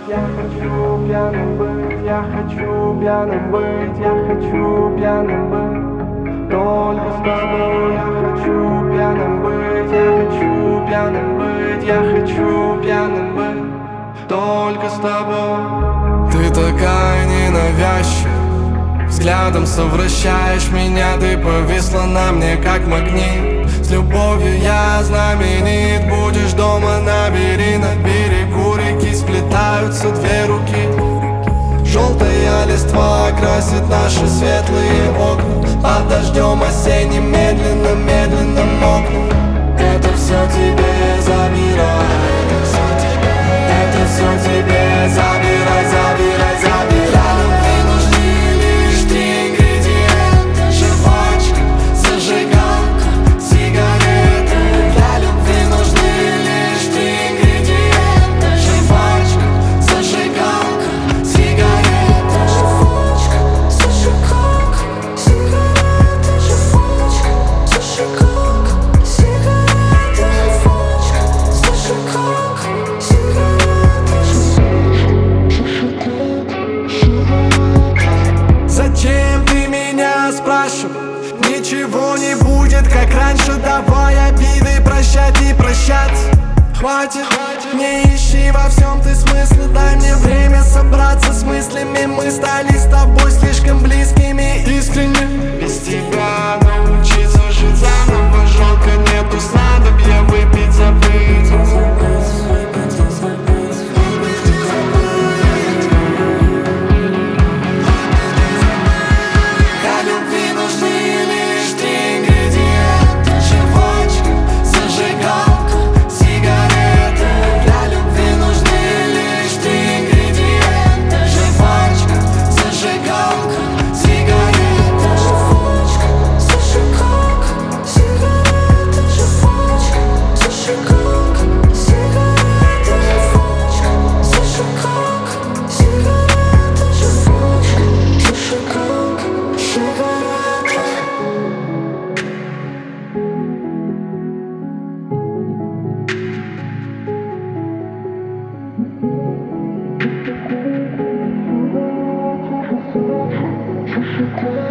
Я хочу пьяным быть, я хочу пьяным быть, я хочу пьяным быть. Только с тобой я хочу пьяным быть, я хочу пьяным быть, я хочу пьяным быть. Только с тобой. Ты такая ненавязчивая, взглядом совращаешь меня. Ты повисла на мне как магнит. С любовью я знаменит. Будешь дома, набери на берегу реки. Сплетаются две руки. Желтая листва красит наши светлые окна. Под дождем осенним медленно, медленно мокнут. Это все тебе забирай. Это все тебе забирай, забирай, забирай. Любви нужны лишь три ингредиента: жвачка, зажигалка, сигарета. Для любви нужны лишь три ингредиента: жвачка, зажигалка, сигарета. Жвачка, зажигалка, сигарета. Жвачка, зажигалка, сигарета. Жвачка, зажигалка, сигарета. Зачем ты меня спрашиваешь? Ничего не будет, как раньше. Давай обиды прощать и прощаться. Хватит, не ищи во всем ты смысла. Дай мне время собраться с мыслями. Мы стали с тобой слишком близкими, искренне. Без тебя научиться жить заново жалко. Нету снадобья выпить, забыть. Для любви нужны лишь три ингредиента: жвачка, зажигалка, сигарета. Для любви нужны лишь три ингредиента: жвачка, зажигалка, сигарета. Жвачка, зажигалка, сигарета. Жвачка, зажигалка, сигарета. Жвачка, зажигалка, сигарета. Жвачка, зажигалка, сигарета.